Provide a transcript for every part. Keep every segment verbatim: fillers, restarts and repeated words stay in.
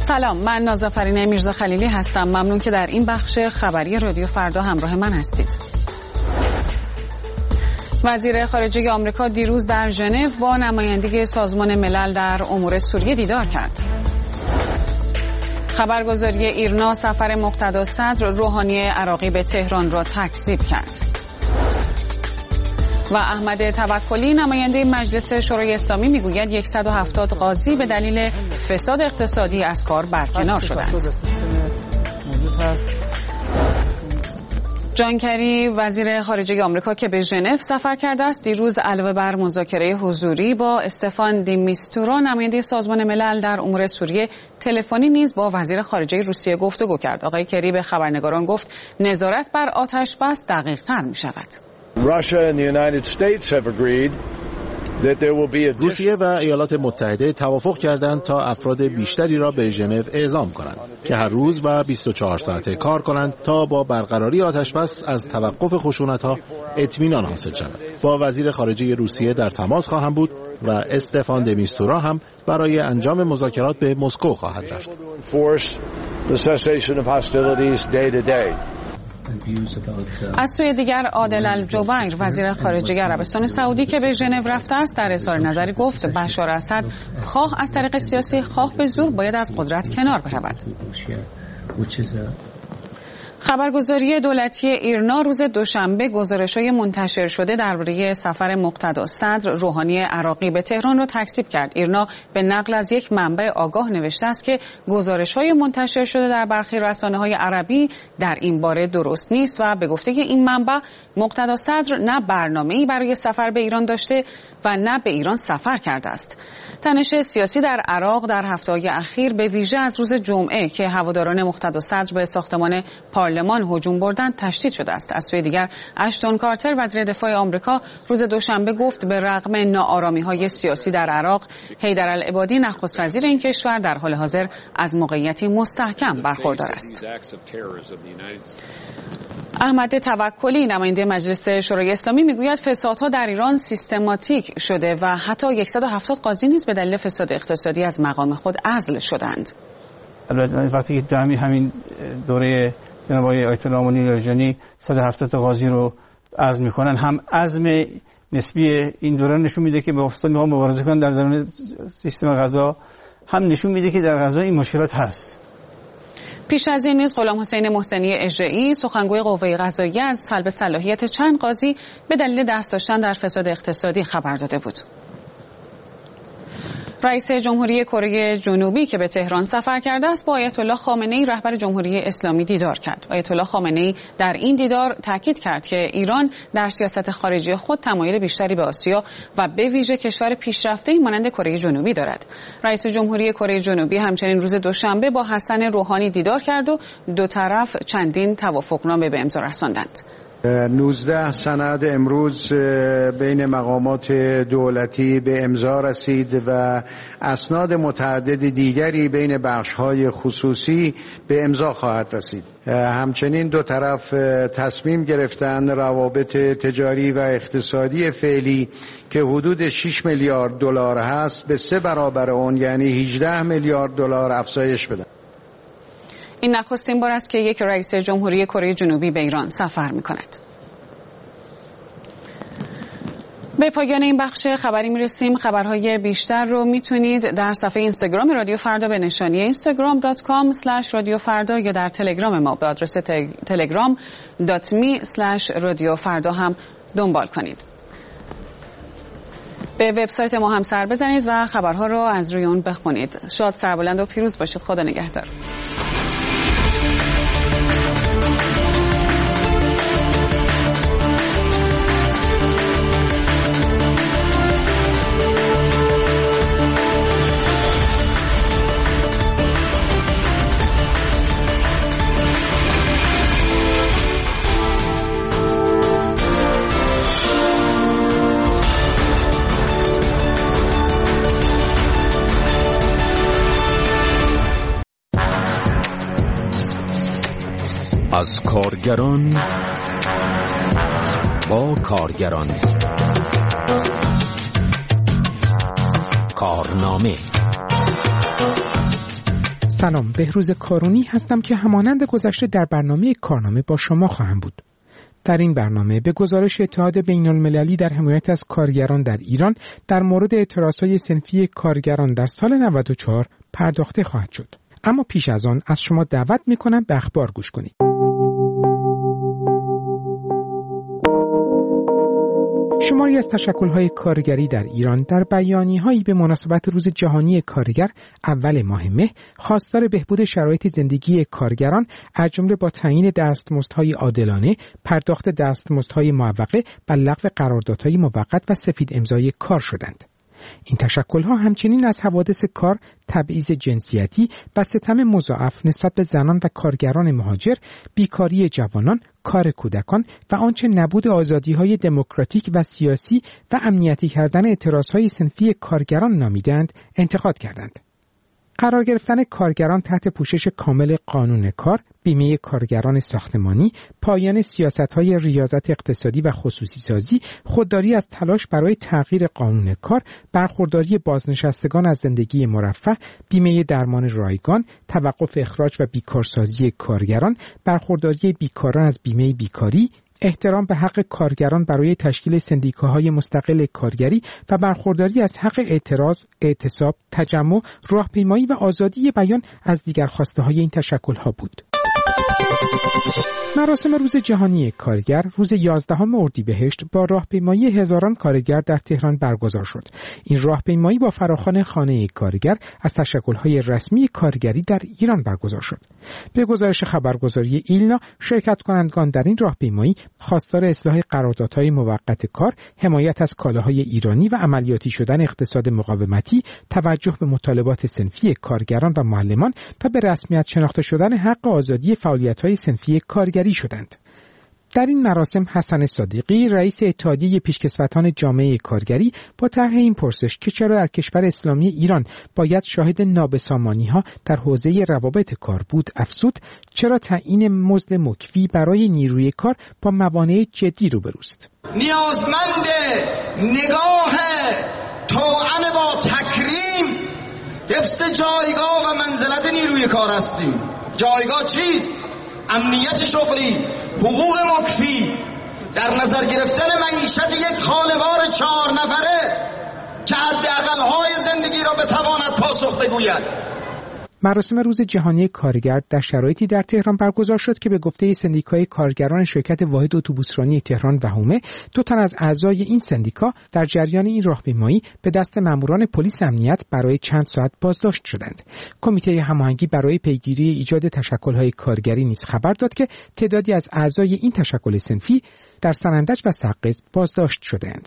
سلام، من نازافرین میرزا خلیلی هستم. ممنون که در این بخش خبری رادیو فردا همراه من هستید. وزیر خارجه آمریکا دیروز در ژنو با نمایندگی سازمان ملل در امور سوریه دیدار کرد. خبرگزاری ایرنا سفر مقتدا صدر روحانی عراقی به تهران را تکذیب کرد. و احمد توکلی نماینده مجلس شورای اسلامی میگوید صد و هفتاد قاضی به دلیل فساد اقتصادی از کار برکنار شدند. جان کری وزیر خارجه آمریکا که به ژنو سفر کرده است دیروز علاوه بر مذاکره حضوری با استفان دی میستورا نماینده سازمان ملل در امور سوریه تلفنی نیز با وزیر خارجه روسیه گفتگو کرد. آقای کری به خبرنگاران گفت نظارت بر آتش بس دقیق‌تر می‌شود. روسیه و ایالات متحده توافق کردند تا افراد بیشتری را به ژنو اعزام کنند که هر روز و بیست و چهار ساعته کار کنند تا با برقراری آتشبس از توقف خشونت‌ها اطمینان حاصل شود. با وزیر خارجه روسیه در تماس خواهم بود و استفان د میستورا هم برای انجام مذاکرات به مسکو خواهد رفت. از سوی دیگر عادل الجبیر وزیر خارجه عربستان سعودی که به ژنو رفته است در اظهار نظری گفت بشار اسد خواه از طریق سیاسی خواه به زور باید از قدرت کنار برود. خبرگزاری دولتی ایرنا روز دوشنبه گزارش‌های منتشر شده درباره سفر مقتدا صدر روحانی عراقی به تهران را تکذیب کرد. ایرنا به نقل از یک منبع آگاه نوشته است که گزارش‌های منتشر شده در برخی رسانه‌های عربی در این باره درست نیست و به گفته این منبع مقتدا صدر نه برنامه‌ای برای سفر به ایران داشته و نه به ایران سفر کرده است. تنش سیاسی در عراق در هفته‌های اخیر به ویژه از روز جمعه که هواداران مقتدا صدر به ساختمان پارلمان هجوم بردند تشدید شده است. از سوی دیگر اشتون کارتر وزیر دفاع آمریکا روز دوشنبه گفت به رغم ناآرامی‌های سیاسی در عراق حیدرالعبادی نخست وزیر این کشور در حال حاضر از موقعیتی مستحکم برخوردار است. احمد توکلی نماینده مجلس شورای اسلامی میگوید فسادها در ایران سیستماتیک شده و حتی صد و هفتاد قاضی نیز به دلیل فساد اقتصادی از مقام خود عزل شدند. البته وقتی که همین همین دوره جناب آیت الله امامی لاریجانی صد و هفتاد قاضی رو عزل میکنن هم عزم نسبی این دوره نشون میده که با فساد میخوان مبارزه کنن در درون سیستم قضا، هم نشون میده که در قضا این مشکلات هست. پیش از این نیز غلام حسین محسنی اژه‌ای سخنگوی قوه قضاییه از سلب صلاحیت چند قاضی به دلیل دست داشتن در فساد اقتصادی خبر داده بود. رئیس جمهوری کره جنوبی که به تهران سفر کرده است با آیت الله خامنه‌ای رهبر جمهوری اسلامی دیدار کرد. آیت الله خامنه‌ای در این دیدار تاکید کرد که ایران در سیاست خارجی خود تمایل بیشتری به آسیا و به ویژه کشور پیشرفته‌ای مانند کره جنوبی دارد. رئیس جمهوری کره جنوبی همچنین روز دوشنبه با حسن روحانی دیدار کرد و دو طرف چندین توافقنامه به امضا رساندند. نوزده سند امروز بین مقامات دولتی به امضا رسید و اسناد متعدد دیگری بین بخش‌های خصوصی به امضا خواهد رسید. همچنین دو طرف تصمیم گرفتند روابط تجاری و اقتصادی فعلی که حدود شش میلیارد دلار هست به سه برابر اون یعنی هجده میلیارد دلار افزایش بدن. این نخستین بار است که یک رئیس جمهوری کره جنوبی به ایران سفر می‌کند. به پایان این بخش خبری می‌رسیم. خبرهای بیشتر رو میتونید در صفحه اینستاگرام رادیو فردا به نشانی اینستاگرام دات کام اسلش رادیو فردا یا در تلگرام ما به آدرس تلگرام دات می اسلش رادیو فردا هم دنبال کنید. به وبسایت ما هم سر بزنید و خبرها رو از روی اون بخونید. شاد، سربلند و پیروز باشید. خدا نگهدار. از کارگران با کارگران کارنامه سلام، بهروز کارونی هستم که همانند گذشته در برنامه کارنامه با شما خواهم بود. در این برنامه به گزارش اتحاد بین‌المللی در حمایت از کارگران در ایران در مورد اعتراضهای صنفی کارگران در سال نود و چهار پرداخته خواهد شد. اما پیش از آن از شما دعوت می‌کنم به اخبار گوش کنید. شماری از تشکل‌های کارگری در ایران در بیانیه‌هایی به مناسبت روز جهانی کارگر اول ماه مه خواستار بهبود شرایط زندگی کارگران از جمله با تعیین دستمزدهای عادلانه، پرداخت دستمزدهای معوقه و لغو قراردادهای موقت و سفید امضای کار شدند. این تشکل‌ها همچنین از حوادث کار، تبعیض جنسیتی و ستم مضاعف نسبت به زنان و کارگران مهاجر، بیکاری جوانان، کار کودکان و آنچه نبود آزادی‌های دموکراتیک و سیاسی و امنیتی کردن اعتراضهای صنفی کارگران نامیدند، انتقاد کردند. قرار گرفتن کارگران تحت پوشش کامل قانون کار، بیمه کارگران ساختمانی، پایان سیاست‌های ریاضت اقتصادی و خصوصی سازی، خودداری از تلاش برای تغییر قانون کار، برخورداری بازنشستگان از زندگی مرفه، بیمه درمان رایگان، توقف اخراج و بیکارسازی کارگران، برخورداری بیکاران از بیمه بیکاری، احترام به حق کارگران برای تشکیل سندیکاهای مستقل کارگری و برخورداری از حق اعتراض، اعتصاب، تجمع، راهپیمایی و آزادی بیان از دیگر خواسته‌های این تشکل‌ها بود. مراسم روز جهانی کارگر روز یازدهم اردیبهشت با راهپیمایی هزاران کارگر در تهران برگزار شد. این راهپیمایی با فراخوان خانه کارگر از تشکل‌های رسمی کارگری در ایران برگزار شد. به گزارش خبرگزاری ایلنا، شرکت کنندگان در این راهپیمایی خواستار اصلاح قراردادهای موقت کار، حمایت از کالاهای ایرانی و عملیاتی شدن اقتصاد مقاومتی، توجه به مطالبات صنفی کارگران و معلمان و به رسمیت شناخته شدن حق آزادی فعالیت‌های صنفی کارگری شدند. در این مراسم حسن صادقی، رئیس اتحادیه پیشکسوتان جامعه کارگری، با طرح این پرسش که چرا در کشور اسلامی ایران باید شاهد نابسامانی‌ها در حوزه روابط کار بود، افزود چرا تعیین مزد مکفی برای نیروی کار با موانع جدی روبروست. نیازمند نگاه توأم با تکریم، حفظ جایگاه و منزلت نیروی کار هستیم. جایگاه چیست؟ امنیت شغلی، حقوق مکفی، در نظر گرفتن معیشت یک خانوار چهار نفره که حداقل‌های زندگی را بتواند پاسخ بگوید. مراسم روز جهانی کارگر در شرایطی در تهران برگزار شد که به گفته سندیکای کارگران شرکت واحد اتوبوسرانی تهران و حومه، دو تن از اعضای این سندیکا در جریان این راهپیمایی به دست ماموران پلیس امنیت برای چند ساعت بازداشت شدند. کمیته هماهنگی برای پیگیری ایجاد تشکل‌های کارگری نیز خبر داد که تعدادی از اعضای این تشکل صنفی در سنندج و سقز بازداشت شدند.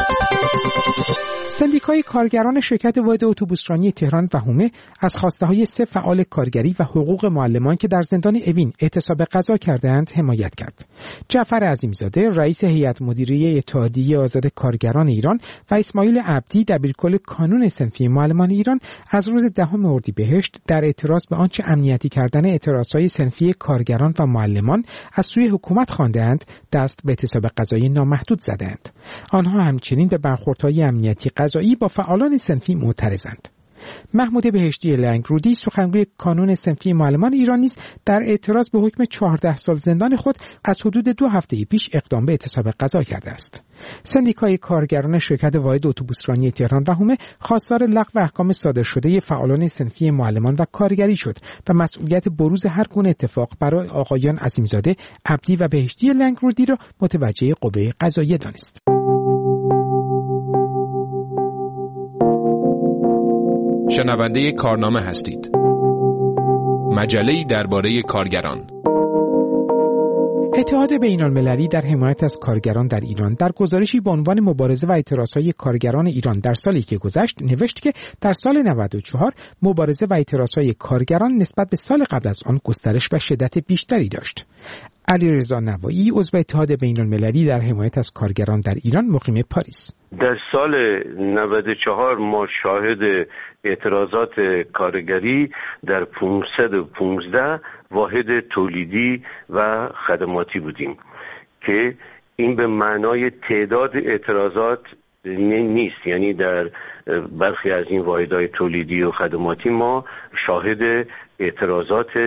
سندیکای کارگران شرکت واحد اتوبوسرانی تهران و حومه از خواسته‌های سه فعال کارگری و حقوق معلمان که در زندان اوین اعتصاب غذا کردند حمایت کرد. جعفر عظیمزاده، رئیس هیئت مدیره اتحادیه آزاد کارگران ایران و اسماعیل عبدی، دبیرکل کانون صنفی معلمان ایران، از روز دهم اردیبهشت در اعتراض به آنچه امنیتی کردن اعتراضهای صنفی کارگران و معلمان از سوی حکومت خواندند، دست به اعتصاب غذایی نامحدود زدند. آنها همچنین به برخوردهای امنیتی قضایی با فعالان صنفی معترضند. محمود بهشتی لنگرودی، سخنگوی کانون صنفی معلمان ایران، نیز در اعتراض به حکم چهارده سال زندان خود از حدود دو هفته پیش اقدام به اعتصاب غذا کرده است. سندیکای کارگران شرکت واحد اتوبوسرانی تهران و حومه خواستار لغو احکام صادر شده فعالان صنفی معلمان و کارگری شد و مسئولیت بروز هر گونه اتفاق برای آقایان عظیمزاده، عبدی و بهشتی لنگرودی را متوجه قوه قضاییه دانست. شنونده کارنامه هستید. مجله‌ای درباره کارگران. اتحاد بین‌المللی در حمایت از کارگران در ایران در گزارشی با عنوان مبارزه و اعتراضهای کارگران ایران در سالی که گذشت نوشت که در سال نود و چهار مبارزه و اعتراضهای کارگران نسبت به سال قبل از آن گسترش و شدت بیشتری داشت. علیرضا نوایی، عضو اتحاد بین‌المللی در حمایت از کارگران در ایران، مقیم پاریس: در سال نود و چهار ما شاهد اعتراضات کارگری در پانصد و پانزده واحد تولیدی و خدماتی بودیم که این به معنای تعداد اعتراضات نیست. یعنی در برخی از این واحدهای تولیدی و خدماتی ما شاهد اعتراضات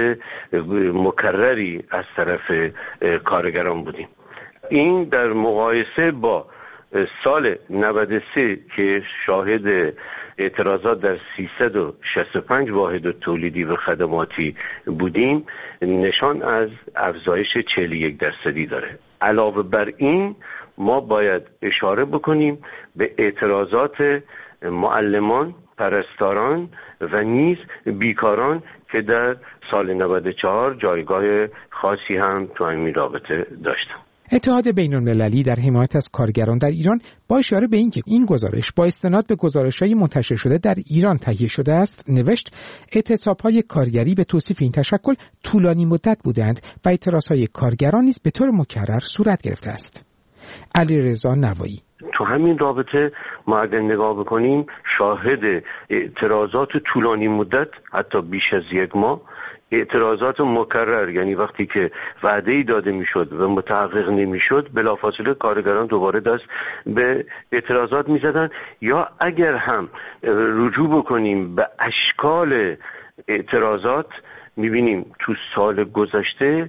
مکرری از طرف کارگران بودیم. این در مقایسه با سال نود و سه که شاهد اعتراضات در سیصد و شصت و پنج واحد تولیدی و خدماتی بودیم نشان از افزایش چهل و یک درصدی داره. علاوه بر این ما باید اشاره بکنیم به اعتراضات معلمان، پرستاران و نیز بیکاران که در سال نود و چهار جایگاه خاصی هم تو این رابطه داشتن. اتحاد بین‌المللی در حمایت از کارگران در ایران با اشاره به اینکه این گزارش با استناد به گزارش‌های منتشر شده در ایران تهیه شده است نوشت اعتصاب‌های کارگری به توصیف این تشکل طولانی مدت بودند و اعتراض‌های کارگران نیز به طور مکرر صورت گرفته است. علیرضا نوایی: تو همین رابطه ما اگر نگاه بکنیم شاهد اعتراضات طولانی مدت حتی بیش از یک ماه، اعتراضات مکرر، یعنی وقتی که وعده‌ای داده میشد و متحقق نمیشد بلافاصله کارگران دوباره دست به اعتراضات میزدن، یا اگر هم رجوع بکنیم به اشکال اعتراضات میبینیم تو سال گذشته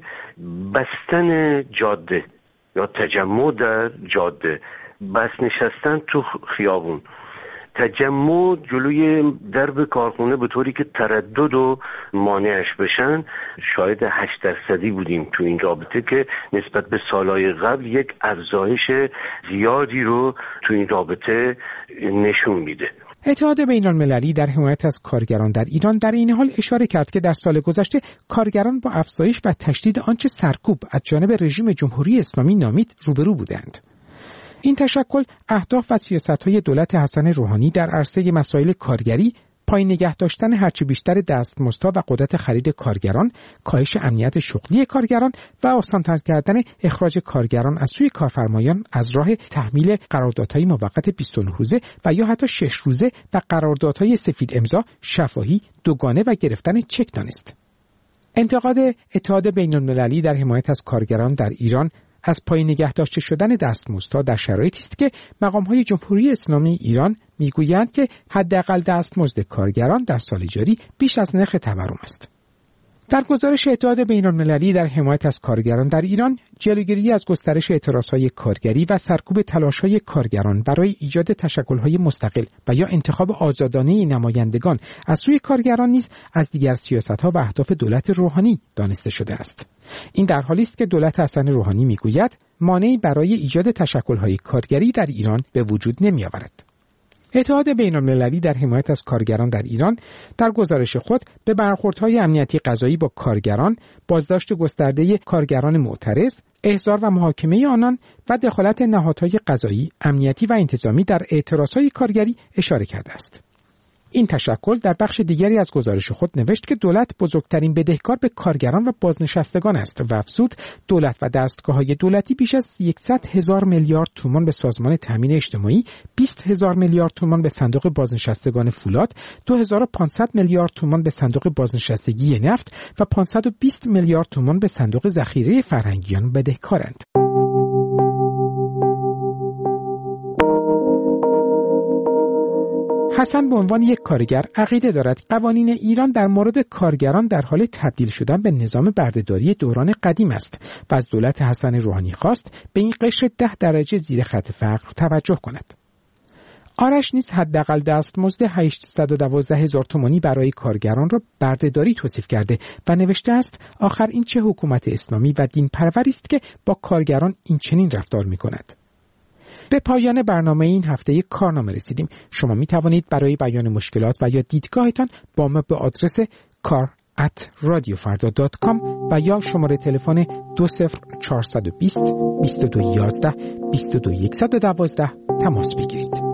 بستن جاده یا تجمع در جاده، بس نشستن تو خیابون، تجمع جلوی درب کارخونه به طوری که تردد و مانعش بشن، شاید هشت درصدی بودیم تو این رابطه که نسبت به سالهای قبل یک افزایش زیادی رو تو این رابطه نشون میده. اتحاد بین‌المللی در حمایت از کارگران در ایران در این حال اشاره کرد که در سال گذشته کارگران با افزایش و تشدید آنچه سرکوب از جانب رژیم جمهوری اسلامی نامید روبرو بودند. این تشکل اهداف و سیاست‌های دولت حسن روحانی در عرصه مسائل کارگری، پایین نگه داشتن هرچه بیشتر دستمزدها و قدرت خرید کارگران، کاهش امنیت شغلی کارگران و آسان‌تر کردن اخراج کارگران از سوی کارفرمایان از راه تحمیل قراردادهای موقت بیست و نه روزه و یا حتی شش روزه و قراردادهای سفید امضا، شفاهی، دوگانه و گرفتن چک دانست. انتقاد اتحاد بین‌المللی در حمایت از کارگران در ایران از پایین نگه داشته شدن دستمزدها در شرایطی است که مقام‌های جمهوری اسلامی ایران میگویند که حداقل دستمزد کارگران در سال جاری بیش از نرخ تورم است. در گزارش اتحاد بین‌المللی در حمایت از کارگران در ایران، جلوگیری از گسترش اعتراضهای کارگری و سرکوب تلاش‌های کارگران برای ایجاد تشکل‌های مستقل و یا انتخاب آزادانه نمایندگان از سوی کارگران نیز از دیگر سیاست‌ها و اهداف دولت روحانی دانسته شده است. این در حالی است که دولت حسن روحانی میگوید مانعی برای ایجاد تشکل‌های کارگری در ایران به وجود نمی‌آورد. اتحاد بین‌المللی در حمایت از کارگران در ایران در گزارش خود به برخوردهای امنیتی قضایی با کارگران، بازداشت گسترده کارگران معترض، احضار و محاکمه آنان و دخالت نهادهای قضایی، امنیتی و انتظامی در اعتراضهای کارگری اشاره کرده است. این تشکل در بخش دیگری از گزارش خود نوشت که دولت بزرگترین بدهکار به کارگران و بازنشستگان است و افزود دولت و دستگاه‌های دولتی بیش از صد هزار میلیارد تومان به سازمان تامین اجتماعی، بیست هزار میلیارد تومان به صندوق بازنشستگان فولاد، دو هزار و پانصد میلیارد تومان به صندوق بازنشستگی نفت و پانصد و بیست میلیارد تومان به صندوق ذخیره فرهنگیان بدهکارند. حسن به عنوان یک کارگر عقیده دارد قوانین ایران در مورد کارگران در حال تبدیل شدن به نظام بردهداری دوران قدیم است و از دولت حسن روحانی خواست به این قشر ده درجه زیر خط فقر توجه کند. آرش نیز حداقل دستمزد هشتصد و دوازده هزار تومانی برای کارگران را بردهداری توصیف کرده و نوشته است آخر این چه حکومت اسلامی و دین پروری است که با کارگران این چنین رفتار می کند. به پایان برنامه این هفته کارنامه رسیدیم. شما می توانید برای بیان مشکلات و یا دیدگاهتان با ما به آدرس کار ات رادیو فردا دات کام و یا شماره تلفن دو صفر چهارصد و بیست بیست و دو یازده بیست و دو صد و دوازده تماس بگیرید.